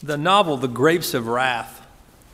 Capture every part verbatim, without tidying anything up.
The novel The Grapes of Wrath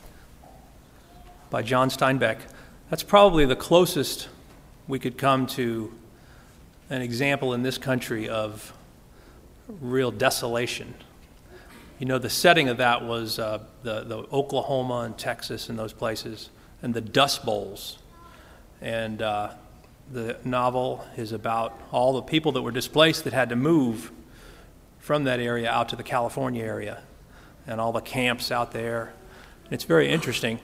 by John Steinbeck, that's probably the closest we could come to an example in this country of real desolation. You know, the setting of that was uh, the, the Oklahoma and Texas and those places, and the Dust Bowls. And uh, the novel is about all the people that were displaced that had to move from that area out to the California area, and all the camps out there. And it's very interesting.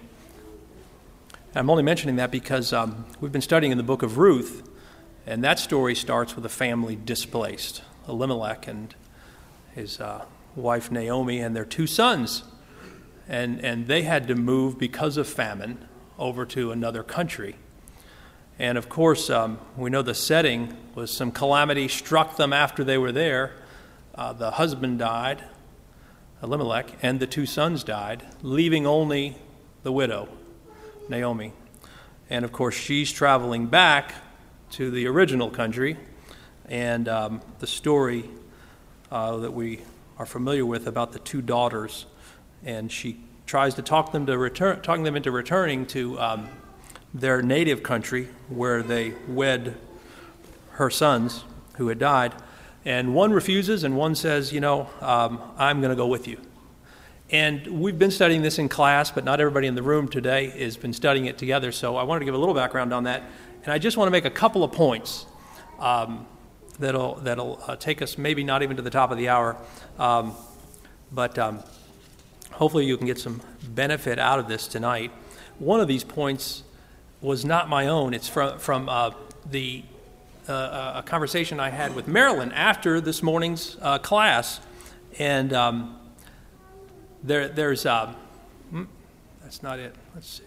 I'm only mentioning that because um, we've been studying in the book of Ruth, and that story starts with a family displaced, Elimelech and his uh, wife Naomi and their two sons. And, and they had to move because of famine over to another country. And of course, um, we know the setting was some calamity struck them after they were there. Uh, the husband died, Elimelech, and the two sons died, leaving only the widow, Naomi. And of course, she's traveling back to the original country, and um, the story uh, that we are familiar with about the two daughters, and she tries to talk them to return, talking them into returning to um, their native country, where they wed her sons who had died. And one refuses, and one says, you know, um, I'm going to go with you. And we've been studying this in class, but not everybody in the room today has been studying it together. So I wanted to give a little background on that. And I just want to make a couple of points um, that'll that'll uh, take us maybe not even to the top of the hour. Um, but um, hopefully you can get some benefit out of this tonight. One of these points was not my own. It's from, from uh, the uh, a conversation I had with Marilyn after this morning's uh, class. And um, there, there's, uh, that's not it. Let's see.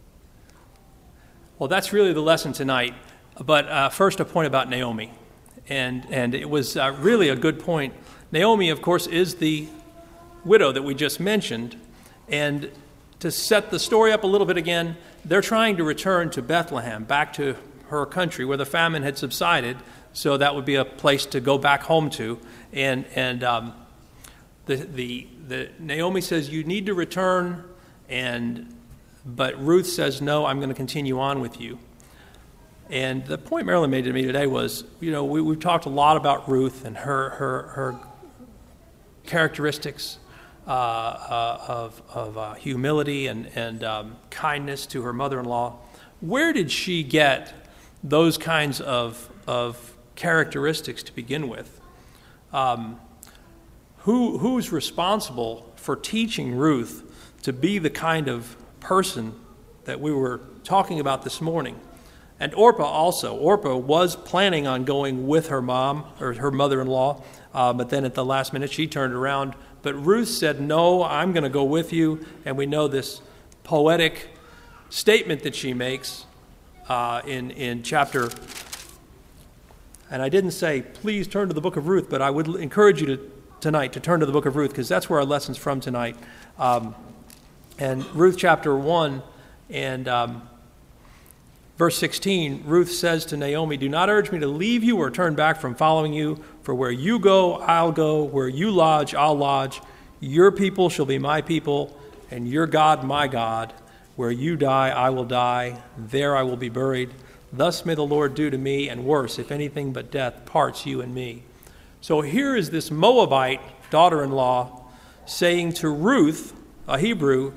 Well, that's really the lesson tonight. But uh, first, a point about Naomi. And, and it was uh, really a good point. Naomi, of course, is the widow that we just mentioned. And to set the story up a little bit again, they're trying to return to Bethlehem, back to her country where the famine had subsided, so that would be a place to go back home to. And and um, the the the Naomi says, you need to return, and but Ruth says, no, I'm going to continue on with you. And the point Marilyn made to me today was, you know, we, we've talked a lot about Ruth and her her her characteristics uh, uh, of of uh, humility and and um, kindness to her mother-in-law. Where did she get those kinds of of characteristics to begin with? Um, who who's responsible for teaching Ruth to be the kind of person that we were talking about this morning? And Orpah also. Orpah was planning on going with her mom or her mother-in-law, uh, but then at the last minute she turned around. But Ruth said, no, I'm going to go with you. And we know this poetic statement that she makes uh, in, in chapter, and I didn't say, please turn to the book of Ruth, but I would encourage you to tonight to turn to the book of Ruth, because that's where our lesson's from tonight. Um, and Ruth chapter one and um, verse sixteen, Ruth says to Naomi, do not urge me to leave you or turn back from following you, for where you go, I'll go. Where you lodge, I'll lodge. Your people shall be my people, and your God my God. Where you die, I will die. There I will be buried. Thus may the Lord do to me, and worse, if anything but death parts you and me. So here is this Moabite daughter-in-law saying to Ruth, a Hebrew,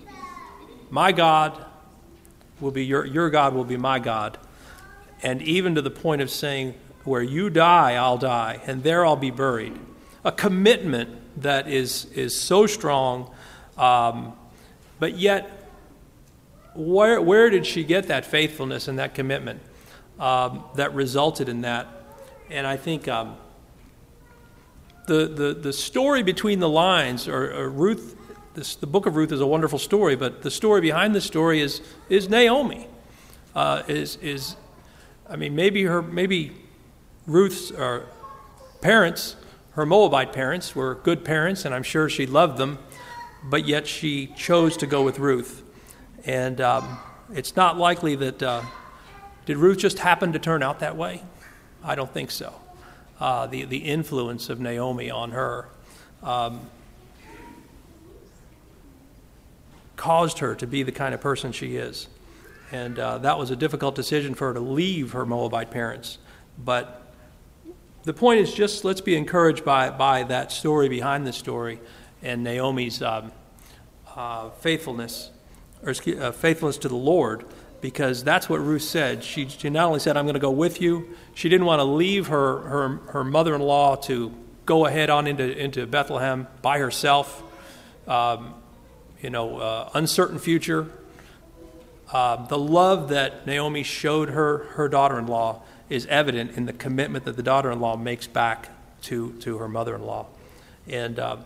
my God will be your, your God will be my God. And even to the point of saying, where you die, I'll die, and there I'll be buried. A commitment that is, is so strong, um, but yet, where, where did she get that faithfulness and that commitment um, that resulted in that? And I think um, the, the, the story between the lines, or, or Ruth, this, the book of Ruth is a wonderful story, but the story behind the story is is Naomi. Uh, is is, I mean, maybe her maybe Ruth's uh, parents, her Moabite parents, were good parents, and I'm sure she loved them, but yet she chose to go with Ruth. And um, it's not likely that, uh, did Ruth just happen to turn out that way? I don't think so. Uh, the, the influence of Naomi on her. Um, caused her to be the kind of person she is. And uh, that was a difficult decision for her to leave her Moabite parents. But the point is just let's be encouraged by, by that story behind the story and Naomi's um, uh, faithfulness, or excuse, uh, faithfulness to the Lord, because that's what Ruth said. She, she not only said, I'm going to go with you, she didn't want to leave her, her, her mother-in-law to go ahead on into, into Bethlehem by herself, um, you know, uh, uncertain future. Uh, the love that Naomi showed her, her daughter-in-law is evident in the commitment that the daughter-in-law makes back to, to her mother-in-law. And uh,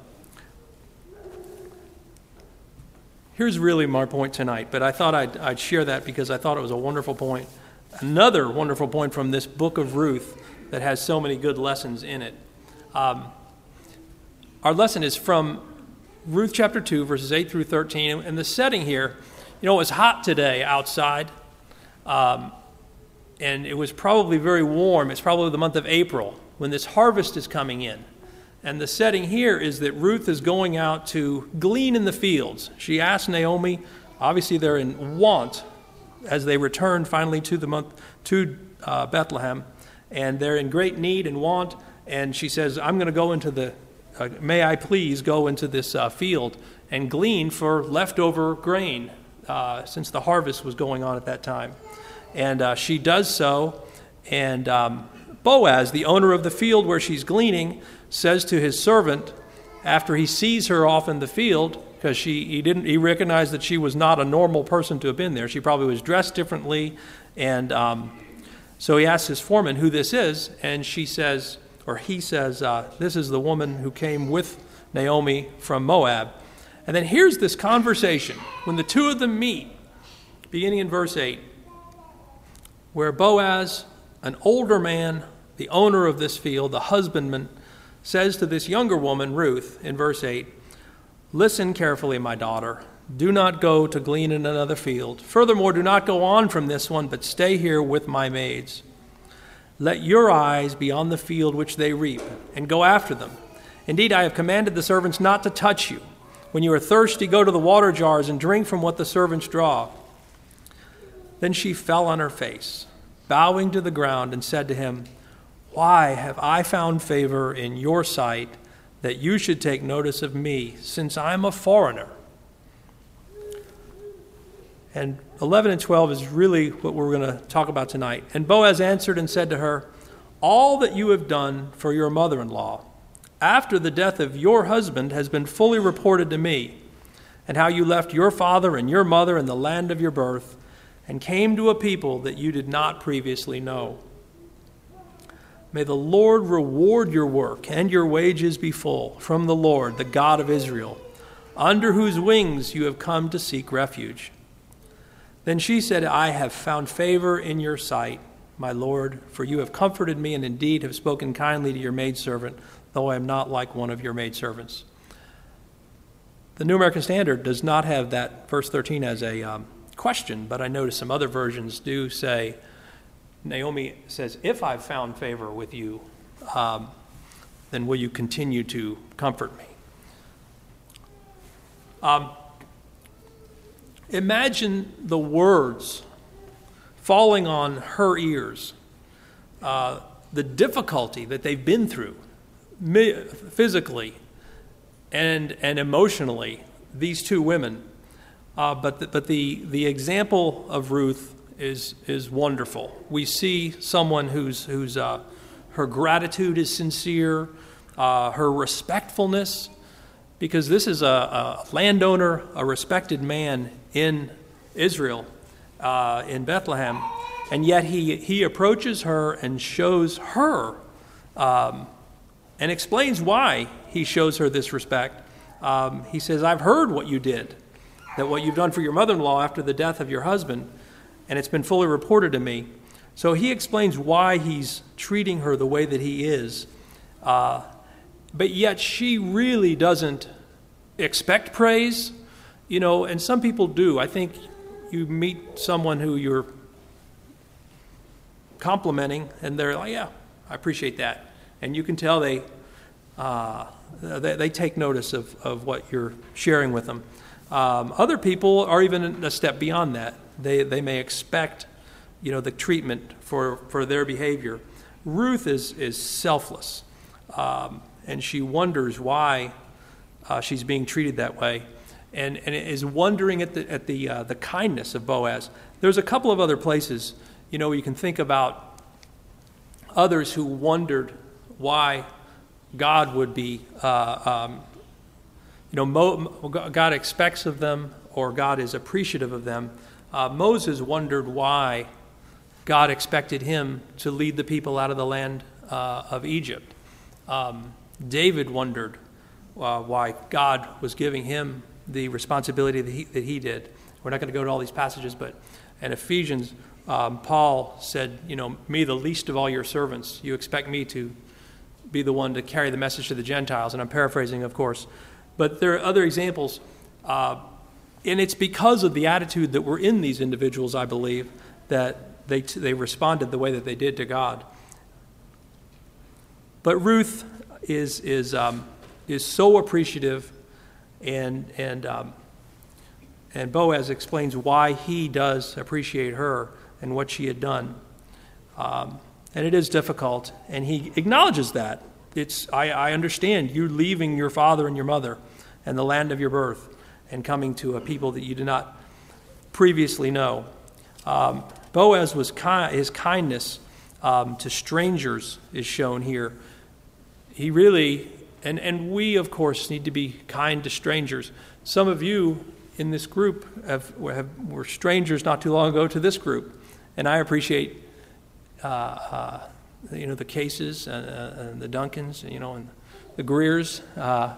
here's really my point tonight, but I thought I'd, I'd share that because I thought it was a wonderful point. Another wonderful point from this book of Ruth that has so many good lessons in it. Um, our lesson is from Ruth chapter two, verses eight through thirteen. And the setting here, you know, it was hot today outside, um, and it was probably very warm. It's probably the month of April when this harvest is coming in. And the setting here is that Ruth is going out to glean in the fields. She asked Naomi, obviously they're in want as they return finally to the month to uh, Bethlehem, and they're in great need and want. And she says, I'm going to go into the, uh, may I please go into this uh, field and glean for leftover grain, uh, since the harvest was going on at that time. And uh, she does so, and um, Boaz, the owner of the field where she's gleaning, says to his servant, after he sees her off in the field, because she he didn't he recognized that she was not a normal person to have been there. She probably was dressed differently, and um, so he asks his foreman who this is, and she says, or he says, uh, this is the woman who came with Naomi from Moab. And then here's this conversation when the two of them meet, beginning in verse eight, where Boaz, an older man, the owner of this field, the husbandman, says to this younger woman, Ruth, in verse eight, listen carefully, my daughter. Do not go to glean in another field. Furthermore, do not go on from this one, but stay here with my maids. Let your eyes be on the field which they reap, and go after them. Indeed, I have commanded the servants not to touch you. When you are thirsty, go to the water jars and drink from what the servants draw. Then she fell on her face, bowing to the ground, and said to him, why have I found favor in your sight that you should take notice of me, since I am a foreigner? And eleven and twelve is really what we're going to talk about tonight. And Boaz answered and said to her, all that you have done for your mother-in-law after the death of your husband has been fully reported to me, and how you left your father and your mother in the land of your birth and came to a people that you did not previously know. May the Lord reward your work and your wages be full from the Lord, the God of Israel, under whose wings you have come to seek refuge. Then she said, I have found favor in your sight, my Lord, for you have comforted me and indeed have spoken kindly to your maidservant, though I am not like one of your maidservants. The New American Standard does not have that verse thirteen as a um, question, but I notice some other versions do say, Naomi says, if I've found favor with you, um, then will you continue to comfort me? Um, imagine the words falling on her ears, uh, the difficulty that they've been through physically and and emotionally, these two women. Uh, but the, but the, the example of Ruth is is wonderful. We see someone who's who's uh, her gratitude is sincere, uh, her respectfulness, because this is a, a landowner, a respected man in Israel, uh, in Bethlehem, and yet he he approaches her and shows her, um, and explains why he shows her this respect. Um, he says, "I've heard what you did, that what you've done for your mother-in-law after the death of your husband, and it's been fully reported to me." So he explains why he's treating her the way that he is. Uh, but yet she really doesn't expect praise, you know, and some people do. I think you meet someone who you're complimenting, and they're like, yeah, I appreciate that. And you can tell they uh, they, they take notice of, of what you're sharing with them. Um, other people are even a step beyond that. They they may expect, you know, the treatment for, for their behavior. Ruth is is selfless, um, and she wonders why uh, she's being treated that way, and and is wondering at the at the uh, the kindness of Boaz. There's a couple of other places, you know, you can think about others who wondered why God would be, uh, um, you know, Mo, God expects of them, or God is appreciative of them. Uh, Moses wondered why God expected him to lead the people out of the land uh, of Egypt. Um, David wondered uh, why God was giving him the responsibility that he, that he did. We're not going to go to all these passages, but in Ephesians, um, Paul said, you know, me, the least of all your servants, you expect me to be the one to carry the message to the Gentiles. And I'm paraphrasing, of course. But there are other examples, uh, and it's because of the attitude that were in these individuals, I believe, that they they responded the way that they did to God. But Ruth is is um, is so appreciative, and and um, and Boaz explains why he does appreciate her and what she had done. Um, and it is difficult, and he acknowledges that. It's I, I understand you leaving your father and your mother and the land of your birth and coming to a people that you did not previously know. Um, Boaz was ki- his kindness um, to strangers is shown here. He really, and, and we, of course, need to be kind to strangers. Some of you in this group have, have were strangers not too long ago to this group, and I appreciate uh, uh, you know the Cases and, uh, and the Duncans, you know, and the Greers. Uh,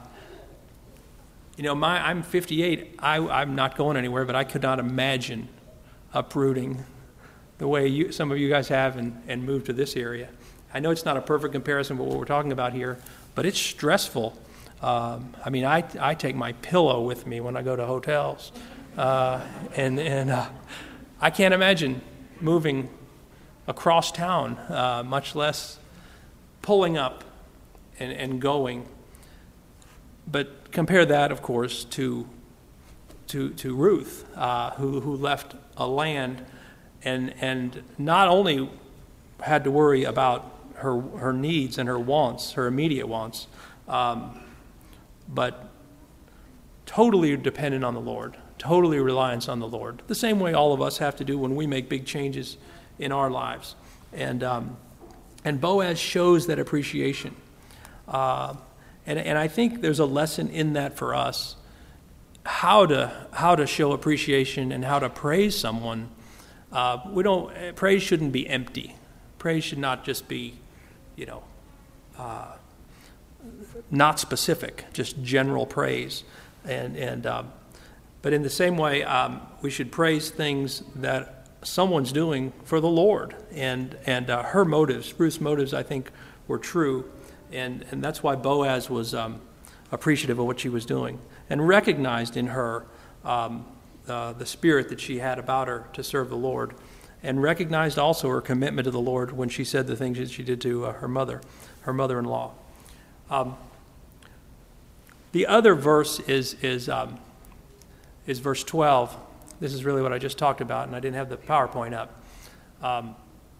you know, my I'm fifty-eight. I, I'm not going anywhere, but I could not imagine uprooting the way you, some of you guys have and, and move to this area. I know it's not a perfect comparison with what we're talking about here, but it's stressful. Um, I mean, I I take my pillow with me when I go to hotels, uh, and and uh, I can't imagine moving across town, uh, much less pulling up and, and going. But compare that, of course, to to to Ruth, uh, who who left a land and and not only had to worry about her her needs and her wants, her immediate wants, um, but totally dependent on the Lord, totally reliance on the Lord. The same way all of us have to do when we make big changes in our lives. And um, and Boaz shows that appreciation. Uh, and and I think there's a lesson in that for us, how to how to show appreciation and how to praise someone. Uh, we don't praise shouldn't be empty. Praise should not just be, you know, uh, not specific, just general praise. And and um, but in the same way, um, we should praise things that someone's doing for the Lord. And and uh, her motives, Ruth's motives, I think, were true. And and that's why Boaz was um, appreciative of what she was doing and recognized in her um, uh, the spirit that she had about her to serve the Lord, and recognized also her commitment to the Lord when she said the things that she did to uh, her mother, her mother-in-law. Um, the other verse is is um, is verse twelve. This is really what I just talked about, and I didn't have the PowerPoint up. Um,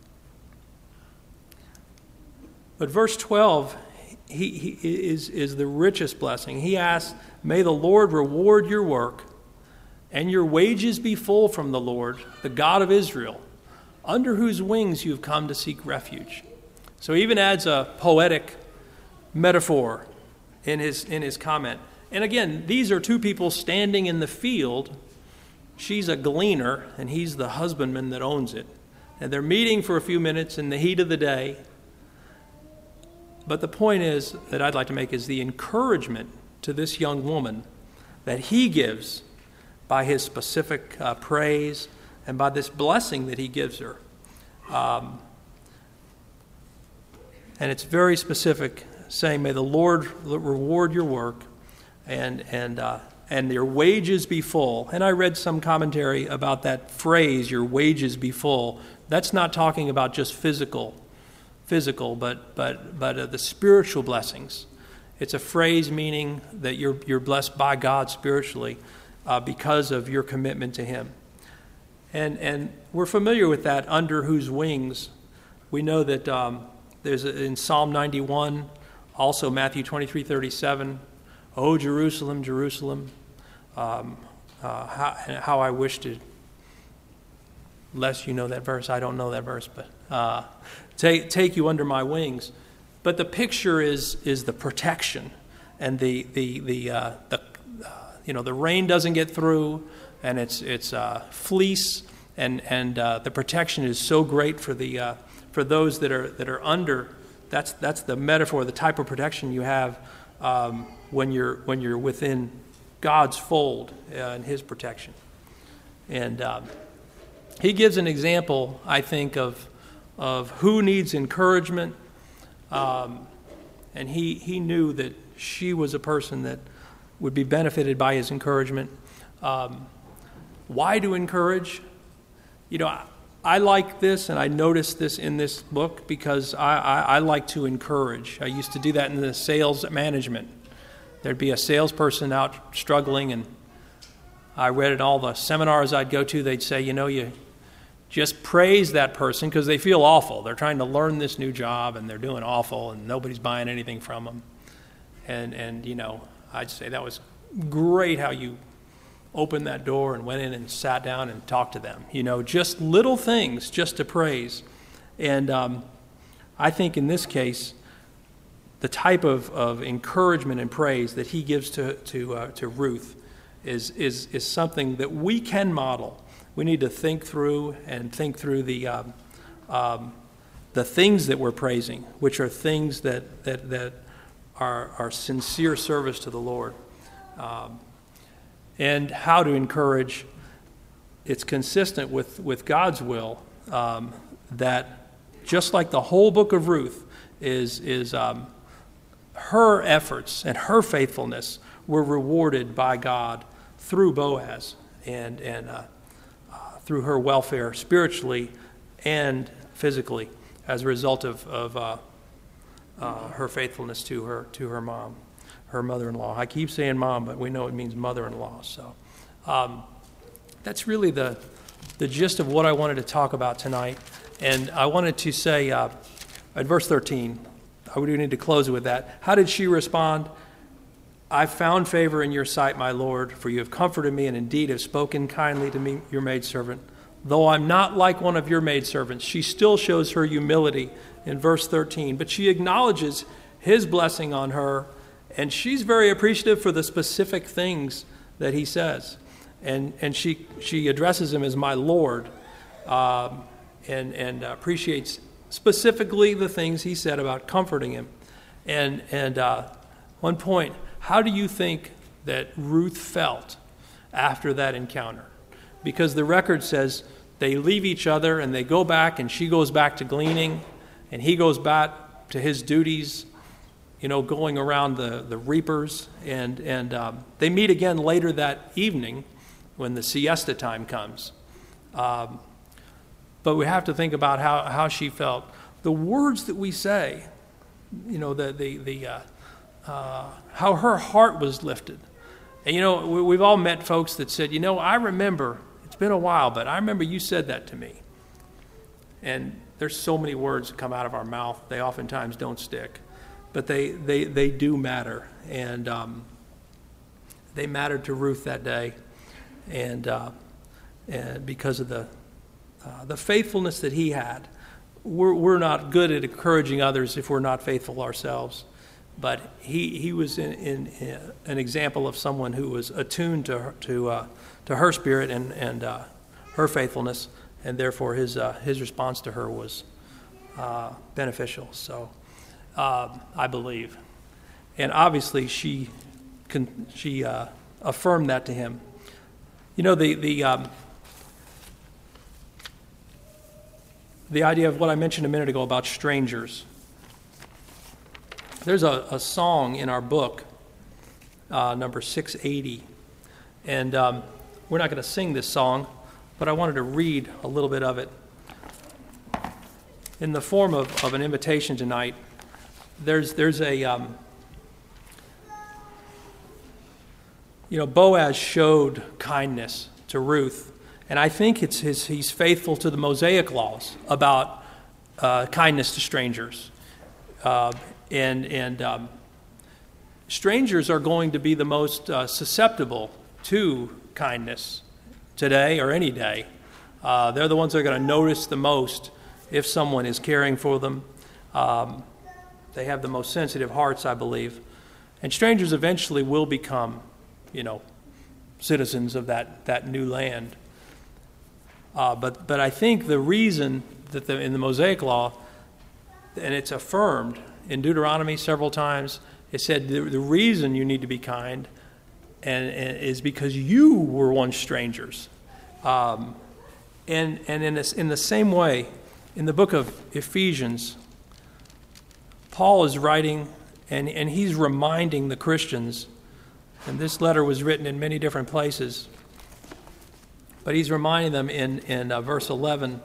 but verse twelve he, he is is the richest blessing. He asks, "May the Lord reward your work, and your wages be full from the Lord, the God of Israel, under whose wings you have come to seek refuge." So he even adds a poetic metaphor in his in his comment. And again, these are two people standing in the field. She's a gleaner, and he's the husbandman that owns it. And they're meeting for a few minutes in the heat of the day. But the point is that I'd like to make is the encouragement to this young woman that he gives by his specific uh, praise and by this blessing that he gives her. Um, and it's very specific, saying, "May the Lord reward your work and and uh, and your wages be full." And I read some commentary about that phrase, "your wages be full." That's not talking about just physical, physical, but but but uh, the spiritual blessings. It's a phrase meaning that you're you're blessed by God spiritually. uh, because of your commitment to him. And and we're familiar with that, under whose wings. We know that um, there's a, in Psalm ninety-one, also Matthew twenty-three thirty-seven, "O Jerusalem, Jerusalem, um, uh, how, how I wish to," lest you know that verse, I don't know that verse, but uh, take, take you under my wings. But the picture is is the protection, and the the the uh, the uh, you know the rain doesn't get through, and it's it's uh, fleece, and and uh, the protection is so great for the uh, for those that are that are under. That's that's the metaphor, the type of protection you have um, when you're when you're within God's fold uh, and His protection. And um, he gives an example, I think, of of who needs encouragement. Um, and he, he knew that she was a person that would be benefited by his encouragement. Um, why to encourage? You know, I, I like this, and I noticed this in this book because I, I, I like to encourage. I used to do that in the sales management. There'd be a salesperson out struggling, and I read in all the seminars I'd go to, they'd say, you know, you just praise that person because they feel awful. They're trying to learn this new job, and they're doing awful, and nobody's buying anything from them. And, and you know, I'd say that was great how you opened that door and went in and sat down and talked to them. You know, just little things just to praise. And um, I think in this case, the type of, of encouragement and praise that he gives to to uh, to Ruth is is is something that we can model. We need to think through and think through the um, um, the things that we're praising, which are things that that that are are sincere service to the Lord, um, and how to encourage. It's consistent with with God's will, um, that just like the whole book of Ruth is is um, her efforts and her faithfulness were rewarded by God through Boaz and and. Uh, through her welfare spiritually and physically as a result of, of uh, uh, her faithfulness to her to her mom, her mother-in-law. I keep saying mom, but we know it means mother-in-law. So um, that's really the the gist of what I wanted to talk about tonight. And I wanted to say uh, at verse thirteen, I would need to close it with that. How did she respond? "I found favor in your sight, my Lord, for you have comforted me and indeed have spoken kindly to me, your maidservant. Though I'm not like one of your maidservants," she still shows her humility in verse thirteen. But she acknowledges his blessing on her, and she's very appreciative for the specific things that he says. And and she she addresses him as my Lord, um, and, and appreciates specifically the things he said about comforting him. And, and uh, one point, how do you think that Ruth felt after that encounter? Because the record says they leave each other and they go back, and she goes back to gleaning, and he goes back to his duties, you know, going around the, the reapers. And, and um, they meet again later that evening when the siesta time comes. Um, but we have to think about how, how she felt. The words that we say, you know, the, the, the, uh, Uh, how her heart was lifted. And, you know, we, we've all met folks that said, you know, I remember, it's been a while, but I remember you said that to me. And there's so many words that come out of our mouth, they oftentimes don't stick. But they, they, they do matter. And um, they mattered to Ruth that day. And, uh, and because of the, uh, the faithfulness that he had. We're, we're not good at encouraging others if we're not faithful ourselves. But he, he was in, in, in an example of someone who was attuned to her, to uh, to her spirit and and uh, her faithfulness, and therefore his uh, his response to her was uh, beneficial. So uh, I believe, and obviously she con- she uh, affirmed that to him. You know, the the um, the idea of what I mentioned a minute ago about strangers. There's a, a song in our book, uh, number six eighty, and um, we're not going to sing this song, but I wanted to read a little bit of it. In the form of, of an invitation tonight, there's there's a, um, you know, Boaz showed kindness to Ruth, and I think it's his, he's faithful to the Mosaic laws about uh, kindness to strangers. Uh, and and um, strangers are going to be the most uh, susceptible to kindness today or any day. Uh, they're the ones that are going to notice the most if someone is caring for them. Um, they have the most sensitive hearts, I believe. And strangers eventually will become, you know, citizens of that, that new land. Uh, but but I think the reason that the, in the Mosaic Law, and it's affirmed in Deuteronomy several times, it said the, the reason you need to be kind and, and is because you were once strangers. Um, and and in, this, in the same way, in the book of Ephesians, Paul is writing and, and he's reminding the Christians, and this letter was written in many different places, but he's reminding them in, in uh, verse eleven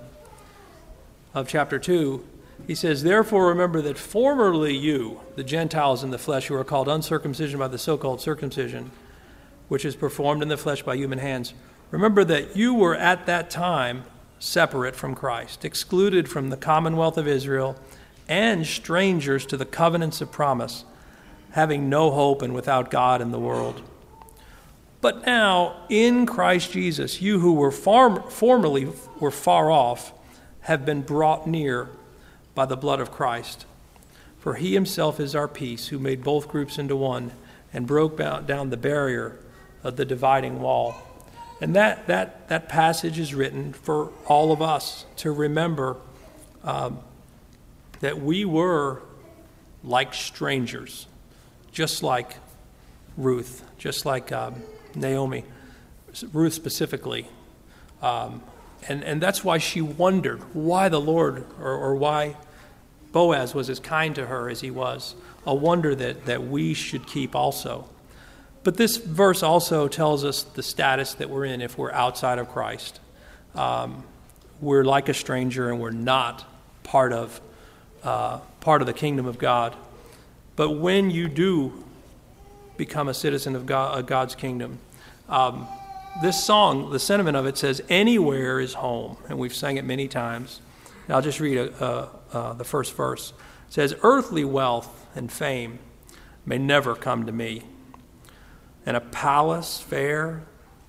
of chapter two. He says, "Therefore remember that formerly you, the Gentiles in the flesh, who are called uncircumcision by the so-called circumcision, which is performed in the flesh by human hands, remember that you were at that time separate from Christ, excluded from the commonwealth of Israel, and strangers to the covenants of promise, having no hope and without God in the world. But now, in Christ Jesus, you who were far, formerly were far off, have been brought near by the blood of Christ. For he himself is our peace, who made both groups into one and broke down the barrier of the dividing wall." And that that that passage is written for all of us to remember um, that we were like strangers, just like Ruth, just like um, Naomi, Ruth specifically. Um, and, and that's why she wondered why the Lord, or, or why Boaz was as kind to her as he was, a wonder that, that we should keep also. But this verse also tells us the status that we're in if we're outside of Christ. Um, we're like a stranger and we're not part of uh, part of the kingdom of God. But when you do become a citizen of God, of God's kingdom, um, this song, the sentiment of it says, "Anywhere is home," and we've sang it many times. And I'll just read a, a, uh, the first verse. It says, "Earthly wealth and fame may never come to me, and a palace fair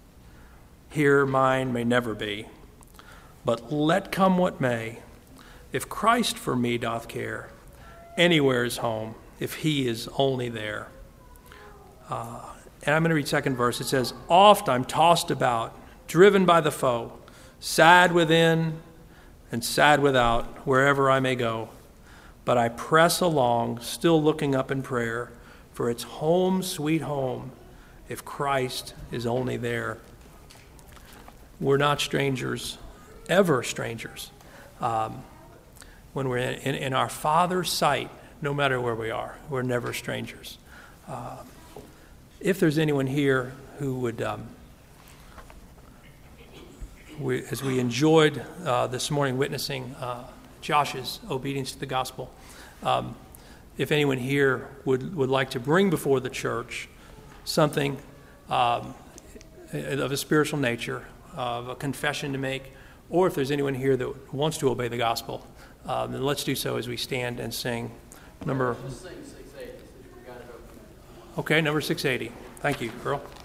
here mine may never be. But let come what may, if Christ for me doth care, anywhere is home, if he is only there." Uh, and I'm going to read second verse. It says, "Oft I'm tossed about, driven by the foe, sad within and sad without, wherever I may go. But I press along, still looking up in prayer, for it's home, sweet home, if Christ is only there." We're not strangers, ever strangers. Um, when we're in, in, in our Father's sight, no matter where we are, we're never strangers. Uh, if there's anyone here who would, um, we, as we enjoyed uh, this morning witnessing uh, Josh's obedience to the gospel, um, if anyone here would, would like to bring before the church something um, of a spiritual nature, of a confession to make, or if there's anyone here that wants to obey the gospel, um, then let's do so as we stand and sing number. Okay, number six eighty. Thank you, Earl.